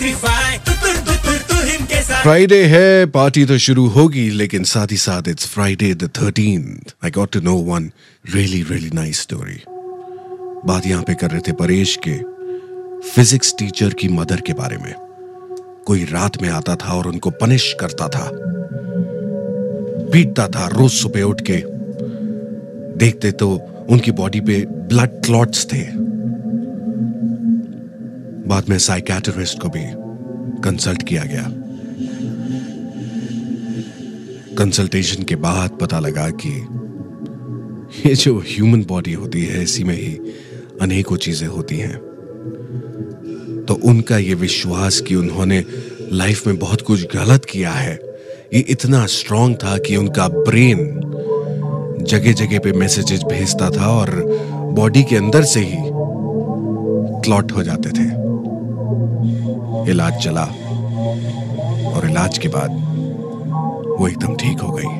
Friday है, party तो शुरू होगी, लेकिन साथ ही साथ it's Friday the 13th. I got to know one really nice story. बात यहाँ पे कर रहे थे परेश के फिजिक्स टीचर की मदर के बारे में. कोई रात में आता था और उनको पनिश करता था, पीटता था रोज सुबह उठ के. देखते तो उनकी बॉडी पे ब्लड क्लॉट्स थे. बाद में साइकियाट्रिस्ट को भी कंसल्ट किया गया. कंसल्टेशन के बाद पता लगा कि ये जो ह्यूमन बॉडी होती है, इसी में ही अनेकों चीजें होती हैं. तो उनका ये विश्वास कि उन्होंने लाइफ में बहुत कुछ गलत किया है, ये इतना स्ट्रांग था कि उनका ब्रेन जगह जगह पे मैसेजेस भेजता था और बॉडी के अंदर से ही क्लॉट हो जाते थे. इलाज चला और इलाज के बाद वो एकदम ठीक हो गई.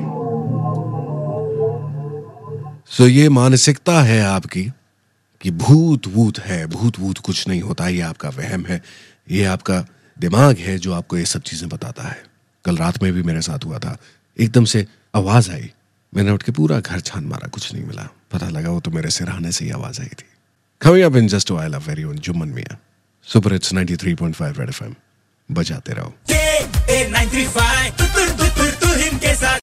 सो ये मानसिकता है आपकी कि भूत वूत है. भूत वूत कुछ नहीं होता, ये आपका वहम है, ये आपका दिमाग है जो आपको ये सब चीजें बताता है. कल रात में भी मेरे साथ हुआ था. एकदम से आवाज आई, मैंने उठ के पूरा घर छान मारा, कुछ नहीं मिला. पता लगा वो तो मेरे सिरहाने से ही आवाज आई थी. Coming up in just a while, very own Jumman Miyan. Super hits 93.5 Red FM बजाते रहो.